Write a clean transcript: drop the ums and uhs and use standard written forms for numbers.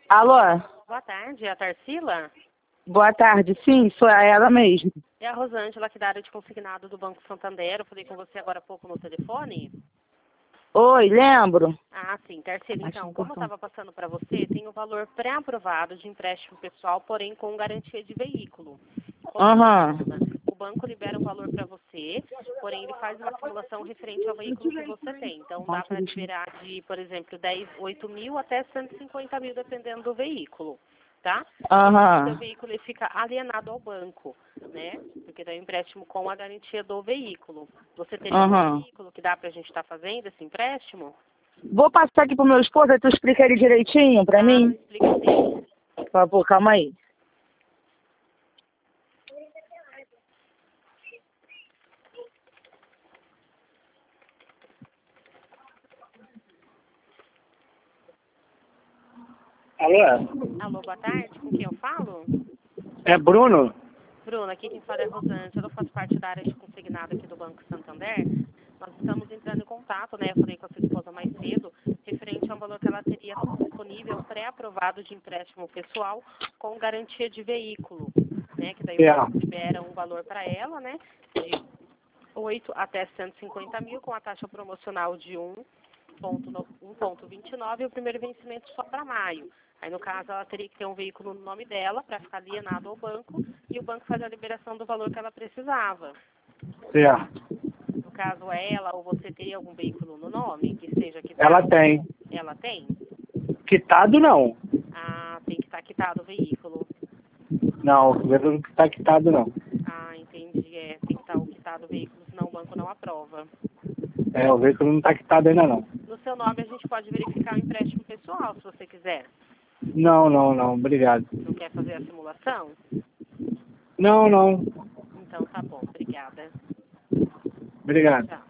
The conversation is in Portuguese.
Alô? Boa tarde, é a Tarsila? Boa tarde, sim, sou ela mesmo. É a Rosângela aqui da área de consignado do Banco Santander. Eu falei com você agora há pouco no telefone. Oi, lembro? Ah, sim, Tarsila. Acho Então, como eu importante. estava passando para você, tem o valor pré-aprovado de empréstimo pessoal, porém com garantia de veículo. Como Aham. funciona? O banco libera um valor para você, porém ele faz uma simulação referente ao veículo que você tem. Então, dá para liberar de, por exemplo, 8 mil até 150 mil, dependendo do veículo. Tá? O seu Aham. veículo ele fica alienado ao banco, né? Porque tem um empréstimo com a garantia do veículo. Você teria algum Aham. veículo que dá pra gente estar fazendo esse empréstimo? Vou passar aqui pro meu esposo, aí tu explica ele direitinho pra Ah, mim? explica sim. Por favor, calma aí. Alô? Alô, boa tarde. Com quem eu falo? É Bruno? Bruno, aqui quem fala é Rosângela. Eu faço parte da área de consignado aqui do Banco Santander. Nós estamos entrando em contato, né? Eu falei com a sua esposa mais cedo, referente ao valor que ela teria disponível pré-aprovado de empréstimo pessoal com garantia de veículo, né? Que daí o banco libera um valor para ela, né? De 8 até 150 mil, com a taxa promocional de 1,29 e o primeiro vencimento só para maio. Aí, no caso, ela teria que ter um veículo no nome dela para ficar alienado ao banco e o banco faz a liberação do valor que ela precisava. Certo. No caso, ela ou você teria algum veículo no nome que seja quitado? Ela tem. Ela tem? Quitado não. Ah, tem que estar quitado o veículo. Não, o veículo não está quitado não. Ah, entendi. Tem que estar o quitado o veículo, senão o banco não aprova. É, o veículo não está quitado ainda não. No seu nome, a gente pode verificar o empréstimo pessoal, se você quiser. Não, não, não. Obrigado. Não quer fazer a simulação? Não, não. Então, tá bom. Obrigada. Obrigado. Tchau.